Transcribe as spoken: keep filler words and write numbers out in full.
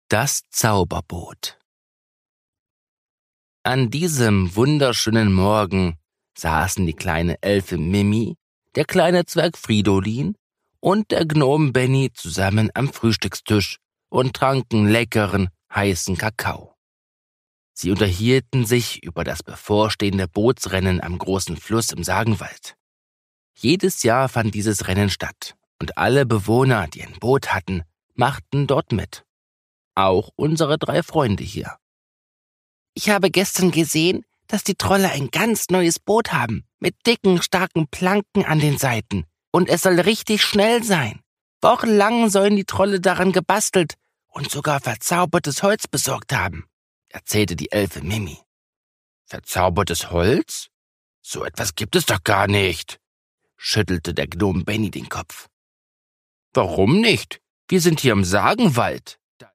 Das Zauberboot. An diesem wunderschönen Morgen saßen die kleine Elfe Mimi, der kleine Zwerg Fridolin und der Gnom Benny zusammen am Frühstückstisch und tranken leckeren, heißen Kakao. Sie unterhielten sich über das bevorstehende Bootsrennen am großen Fluss im Sagenwald. Jedes Jahr fand dieses Rennen statt und alle Bewohner, die ein Boot hatten, machten dort mit. Auch unsere drei Freunde hier. Ich habe gestern gesehen, dass die Trolle ein ganz neues Boot haben, mit dicken, starken Planken an den Seiten. Und es soll richtig schnell sein. Wochenlang sollen die Trolle daran gebastelt und sogar verzaubertes Holz besorgt haben, erzählte die Elfe Mimi. Verzaubertes Holz? So etwas gibt es doch gar nicht, schüttelte der Gnom Benny den Kopf. Warum nicht? Wir sind hier im Sagenwald.